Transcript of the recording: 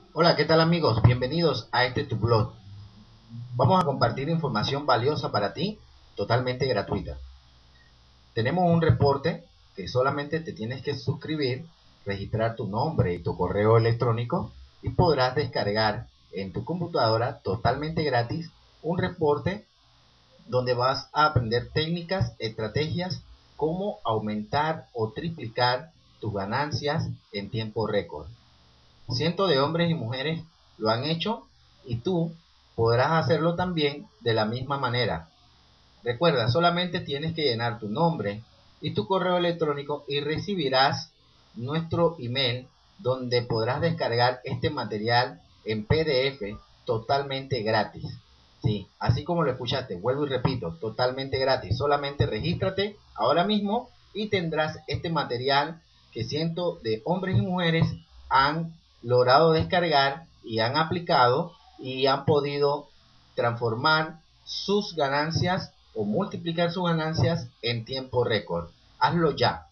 Hola, ¿qué tal amigos? Bienvenidos a este tu blog. Vamos a compartir información valiosa para ti, totalmente gratuita. Tenemos un reporte que solamente te tienes que suscribir, registrar tu nombre y tu correo electrónico y podrás descargar en tu computadora totalmente gratis un reporte donde vas a aprender técnicas, estrategias, cómo aumentar o triplicar tus ganancias en tiempo récord. Cientos de hombres y mujeres lo han hecho y tú podrás hacerlo también de la misma manera. Recuerda, solamente tienes que llenar tu nombre y tu correo electrónico y recibirás nuestro email donde podrás descargar este material en PDF totalmente gratis. Sí, así como lo escuchaste, vuelvo y repito, totalmente gratis. Solamente regístrate ahora mismo y tendrás este material que cientos de hombres y mujeres han logrado descargar y han aplicado y han podido transformar sus ganancias o multiplicar sus ganancias en tiempo récord. Hazlo ya.